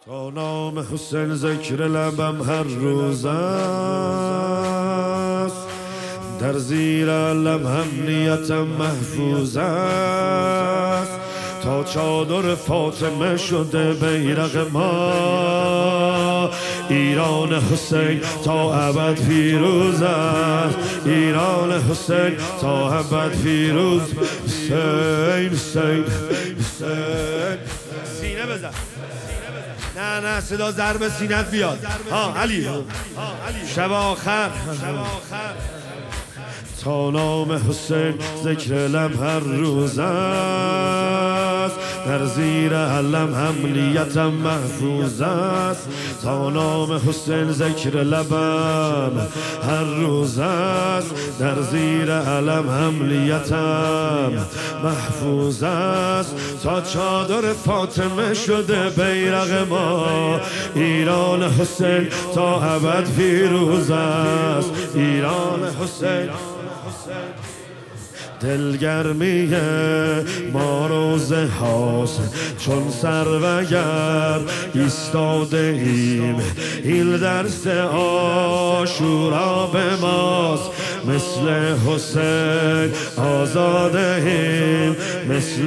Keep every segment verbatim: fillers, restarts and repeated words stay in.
تا نام حسین ذکر لبم هر روز است، در زیر علم امنیتم محفوظ است. تا چادر فاطمه شده بیرق ما، ایران حسین تا ابد پیروز است. ایران حسین تا ابد پیروز. حسین حسین حسین. سینه بزن. نه نه صدا ضرب سینت بیاد. ها علی شب آخر. تا نام حسین ذکر لب هر روز است، در زیر علم امنیتم محفوظ است. تا نام حسین ذکر لبم هر روز است، در زیر علم امنیتم محفوظ است. تا چادر فاطمه شده بیرق ما، ایران حسین تا ابد پیروز است. ایران حسین. دلگرمی ما روزه هاست چون سروگر ایستاده ایم، این درس عاشورا به ماست. مثل حسین آزاده ایم، مثل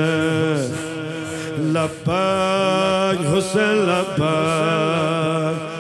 حسین. لبک حسین لبک.